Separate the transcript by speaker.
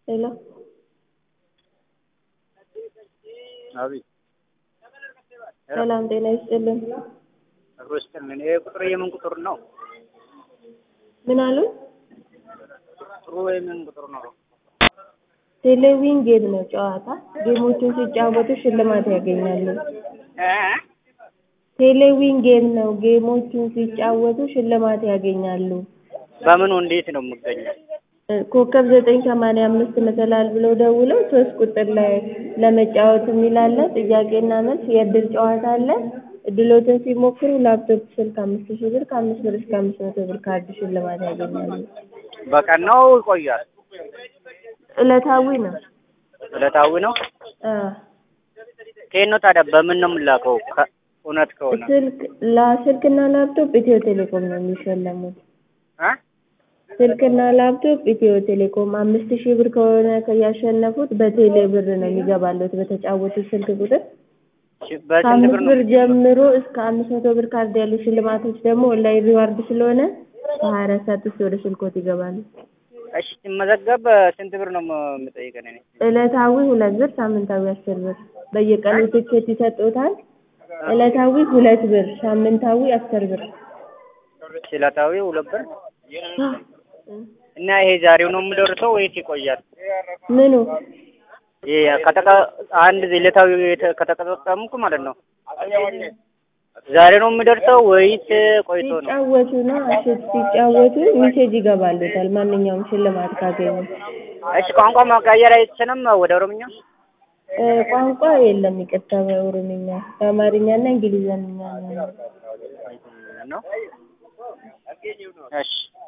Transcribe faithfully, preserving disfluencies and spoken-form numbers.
Speaker 1: Hello.
Speaker 2: አቤት
Speaker 1: ሰላም ጤና ይስጥልን።
Speaker 2: አብሮስተን ይሄ ቁጥር የምን ቁጥር ነው?
Speaker 1: ምን አሉ?
Speaker 2: ቁጥሩ የምን ቁጥር ነው?
Speaker 1: ቴሌቪዥን ጌም ነው ጨዋታ። ጌሞችን ሲጫወቱ ሽልማት ያገኛሉ።
Speaker 2: እ
Speaker 1: ቴሌቪዥን ጌም ነው። ጌሞችን ሲጫወቱ ሽልማት ያገኛሉ።
Speaker 2: በምኑ እንዴት ነው የምገኘው?
Speaker 1: ኮከብ ዘጠኝ ሰማንያ አምስት መሰላል ብለው ደውለው ሶስት ቁጥር ላይ ለመጫወት የሚላለ ጥያቄና መልስ የእድል ጨዋታ አለ። እድሎትን ሲሞክሩ ላፕቶፕ ስልክ አምስት ሺህ ብር ከአምስት ብር እስከ አምስት መቶ ብር ካርድ ሽልማት ያገኛሉ።
Speaker 2: በቀን ነው ይቆያል?
Speaker 1: ዕለታዊ ነው።
Speaker 2: ዕለታዊ ነው?
Speaker 1: አዎ።
Speaker 2: ከየት ነው ታዲያ በምን ነው የምላከው? እውነት ከሆነ
Speaker 1: ስልክ ለስልክና ላፕቶፕ ኢትዮ ቴሌኮም ነው የሚሸለሙት።
Speaker 2: እ
Speaker 1: ስልክና ላፕቶፕ ኢትዮ ቴሌኮም አምስት ሺህ ብር ከሆነ ያሸነፉት በቴሌ ብር ነው የሚገባሉት በተጫወቱት ስልክ ቁጥር።
Speaker 2: በስንት ብር ነው?
Speaker 1: ብር ጀምሮ እስከ አምስት መቶ ብር ካርድ ያሉ ሽልማቶች ደግሞ ኦንላይን ሪዋርድ ስለሆነ በሀያ አራት ሰዓት ውስጥ ወደ ስልኮት ይገባሉ።
Speaker 2: እሺ ሲመዘገብ ስንት ብር ነው የምጠይቀን? እኔ
Speaker 1: ዕለታዊ ሁለት ብር፣ ሳምንታዊ አስር ብር። በየቀኑ ትኬት ይሰጡታል። ዕለታዊ ሁለት ብር፣ ሳምንታዊ አስር ብር።
Speaker 2: ዕለታዊ ሁለት ብር እና ይሄ ዛሬው ነው የምደርሰው ወይስ ይቆያል?
Speaker 1: ምኑ?
Speaker 2: ይሄ ከተቀ አንድ ዕለታዊ ከተጠቀምኩ ማለት ነው ዛሬ ነው የምደርሰው ወይስ ቆይቶ ነው?
Speaker 1: ሲጫወቱ ነው። አሽት ሲጫወቱ ሜሴጅ ይገባሉታል ማንኛውም ሽልማት ካገኙ።
Speaker 2: እሺ ቋንቋ ማቀየር አይችልም ወደ ኦሮምኛ?
Speaker 1: ቋንቋ የለም ይቅርታ፣ በኦሮምኛ በአማርኛና እንግሊዘኛ ነው።
Speaker 2: እሺ